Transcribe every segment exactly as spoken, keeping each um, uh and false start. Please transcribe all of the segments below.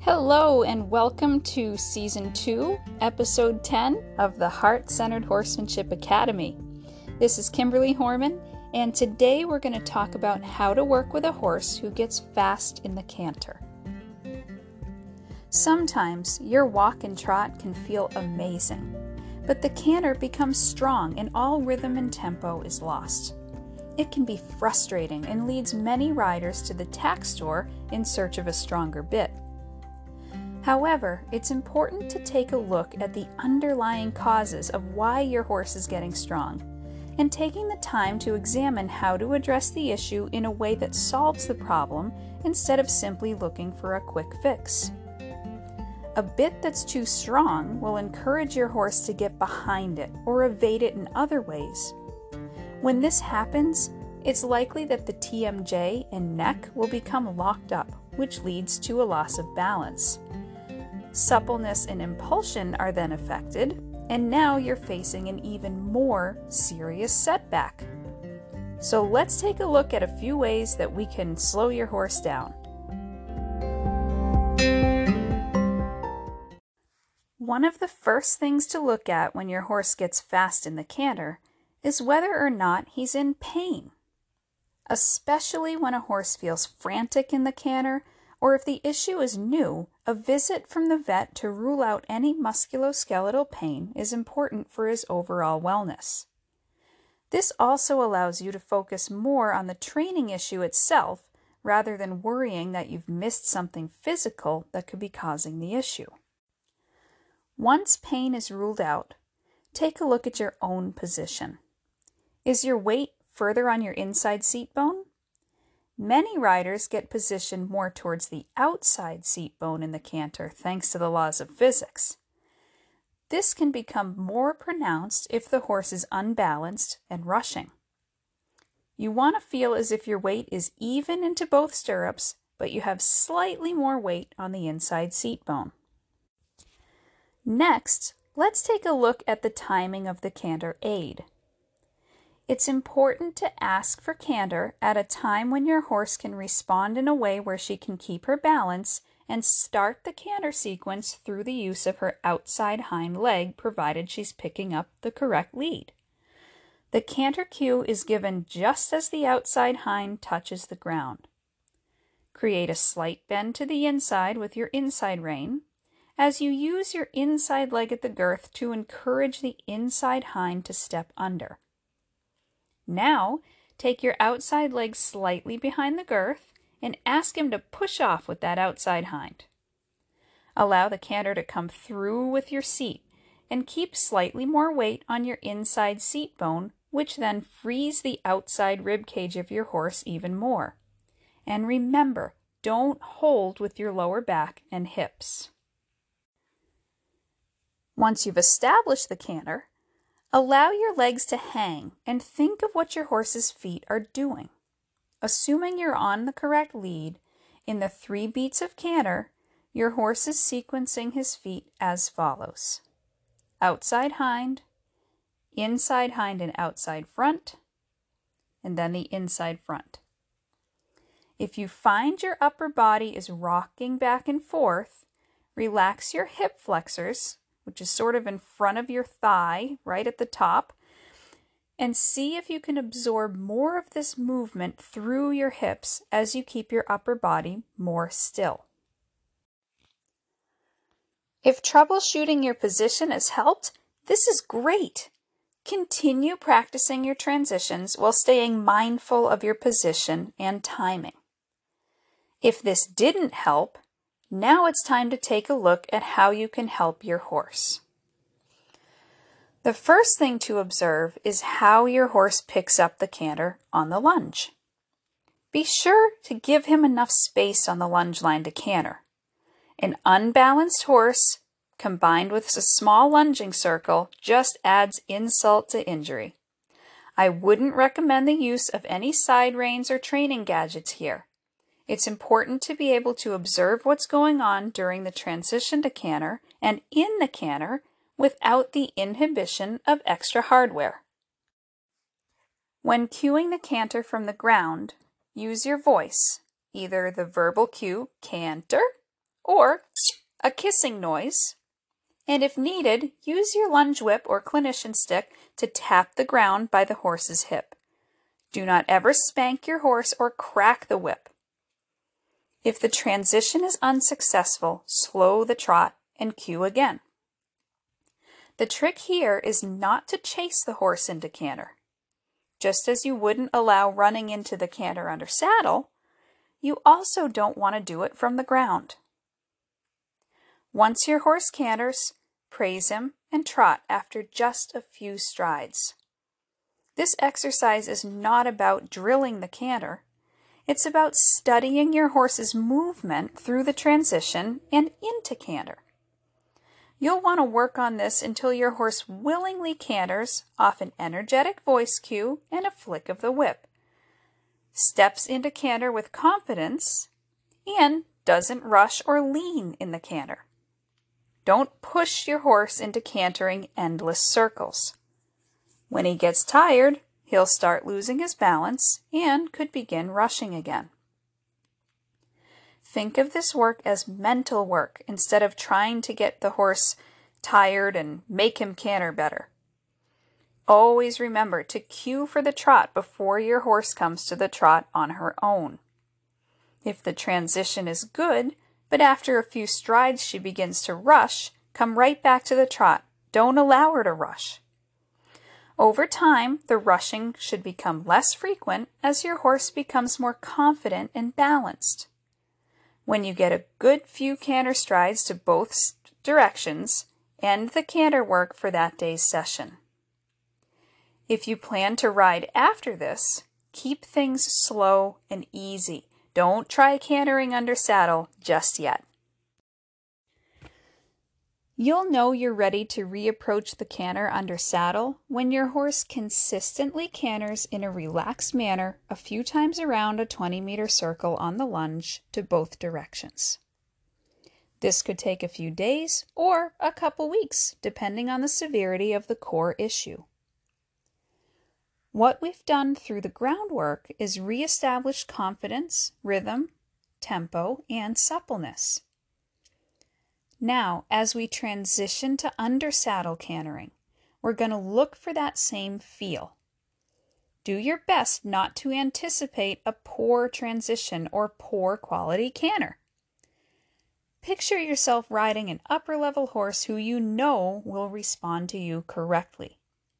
Hello and welcome to Season two, Episode ten of the Heart-Centered Horsemanship Academy. This is Kimberly Horman, and today we're going to talk about how to work with a horse who gets fast in the canter. Sometimes your walk and trot can feel amazing, but the canter becomes strong and all rhythm and tempo is lost. It can be frustrating and leads many riders to the tack store in search of a stronger bit. However, it's important to take a look at the underlying causes of why your horse is getting strong, and taking the time to examine how to address the issue in a way that solves the problem instead of simply looking for a quick fix. A bit that's too strong will encourage your horse to get behind it or evade it in other ways. When this happens, it's likely that the T M J and neck will become locked up, which leads to a loss of balance. Suppleness and impulsion are then affected, and now you're facing an even more serious setback. So let's take a look at a few ways that we can slow your horse down. One of the first things to look at when your horse gets fast in the canter is whether or not he's in pain. Especially when a horse feels frantic in the canter, or if the issue is new, a visit from the vet to rule out any musculoskeletal pain is important for his overall wellness. This also allows you to focus more on the training issue itself rather than worrying that you've missed something physical that could be causing the issue. Once pain is ruled out, take a look at your own position. Is your weight further on your inside seat bone? Many riders get positioned more towards the outside seat bone in the canter thanks to the laws of physics. This can become more pronounced if the horse is unbalanced and rushing. You want to feel as if your weight is even into both stirrups, but you have slightly more weight on the inside seat bone. Next, let's take a look at the timing of the canter aid. It's important to ask for canter at a time when your horse can respond in a way where she can keep her balance and start the canter sequence through the use of her outside hind leg, provided she's picking up the correct lead. The canter cue is given just as the outside hind touches the ground. Create a slight bend to the inside with your inside rein, as you use your inside leg at the girth to encourage the inside hind to step under. Now, take your outside leg slightly behind the girth and ask him to push off with that outside hind. Allow the canter to come through with your seat and keep slightly more weight on your inside seat bone, which then frees the outside rib cage of your horse even more. And remember, don't hold with your lower back and hips. Once you've established the canter, allow your legs to hang and think of what your horse's feet are doing. Assuming you're on the correct lead, in the three beats of canter, your horse is sequencing his feet as follows: outside hind, inside hind and outside front, and then the inside front. If you find your upper body is rocking back and forth, relax your hip flexors, which is sort of in front of your thigh, right at the top, and see if you can absorb more of this movement through your hips as you keep your upper body more still. If troubleshooting your position has helped, this is great. Continue practicing your transitions while staying mindful of your position and timing. If this didn't help, now it's time to take a look at how you can help your horse. The first thing to observe is how your horse picks up the canter on the lunge. Be sure to give him enough space on the lunge line to canter. An unbalanced horse combined with a small lunging circle just adds insult to injury. I wouldn't recommend the use of any side reins or training gadgets here. It's important to be able to observe what's going on during the transition to canter and in the canter without the inhibition of extra hardware. When cueing the canter from the ground, use your voice, either the verbal cue canter or a kissing noise. And if needed, use your lunge whip or clinician stick to tap the ground by the horse's hip. Do not ever spank your horse or crack the whip. If the transition is unsuccessful, slow the trot and cue again. The trick here is not to chase the horse into canter. Just as you wouldn't allow running into the canter under saddle, you also don't want to do it from the ground. Once your horse canters, praise him and trot after just a few strides. This exercise is not about drilling the canter. It's about studying your horse's movement through the transition and into canter. You'll want to work on this until your horse willingly canters off an energetic voice cue and a flick of the whip, steps into canter with confidence, and doesn't rush or lean in the canter. Don't push your horse into cantering endless circles. When he gets tired, he'll start losing his balance and could begin rushing again. Think of this work as mental work instead of trying to get the horse tired and make him canter better. Always remember to cue for the trot before your horse comes to the trot on her own. If the transition is good, but after a few strides she begins to rush, come right back to the trot. Don't allow her to rush. Over time, the rushing should become less frequent as your horse becomes more confident and balanced. When you get a good few canter strides to both directions, end the canter work for that day's session. If you plan to ride after this, keep things slow and easy. Don't try cantering under saddle just yet. You'll know you're ready to reapproach the canter under saddle when your horse consistently canters in a relaxed manner a few times around a twenty meter circle on the lunge to both directions. This could take a few days or a couple weeks, depending on the severity of the core issue. What we've done through the groundwork is reestablish confidence, rhythm, tempo, and suppleness. Now, as we transition to under saddle cantering, we're going to look for that same feel. Do your best not to anticipate a poor transition or poor quality canter. Picture yourself riding an upper level horse who you know will respond to you correctly.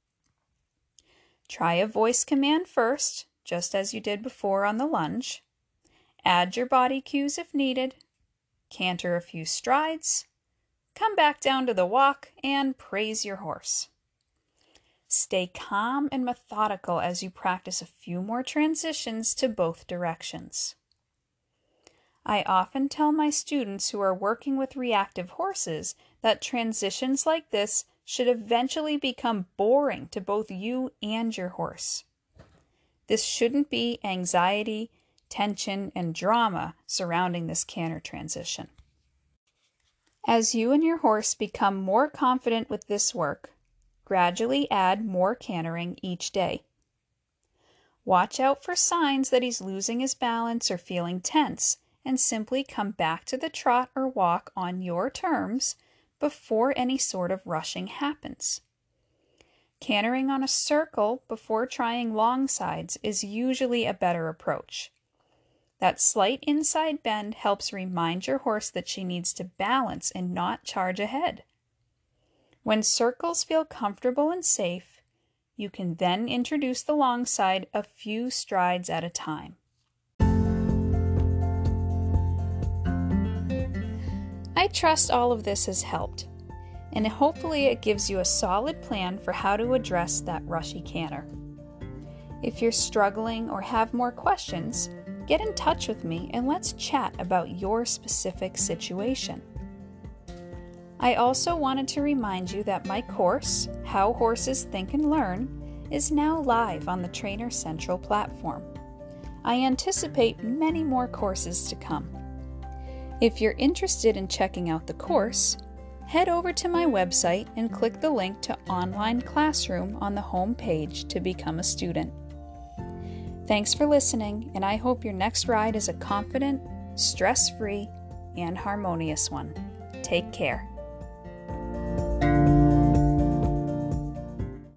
Try a voice command first, just as you did before on the lunge. Add your body cues if needed. Canter a few strides. Come back down to the walk and praise your horse. Stay calm and methodical as you practice a few more transitions to both directions. I often tell my students who are working with reactive horses that transitions like this should eventually become boring to both you and your horse. This shouldn't be anxiety, tension, and drama surrounding this canter transition. As you and your horse become more confident with this work, gradually add more cantering each day. Watch out for signs that he's losing his balance or feeling tense, and simply come back to the trot or walk on your terms before any sort of rushing happens. Cantering on a circle before trying long sides is usually a better approach. That slight inside bend helps remind your horse that she needs to balance and not charge ahead. When circles feel comfortable and safe, you can then introduce the long side a few strides at a time. I trust all of this has helped, and hopefully it gives you a solid plan for how to address that rushy canter. If you're struggling or have more questions, get in touch with me and let's chat about your specific situation. I also wanted to remind you that my course, How Horses Think and Learn, is now live on the Trainer Central platform. I anticipate many more courses to come. If you're interested in checking out the course, head over to my website and click the link to Online Classroom on the home page to become a student. Thanks for listening, and I hope your next ride is a confident, stress-free, and harmonious one. Take care.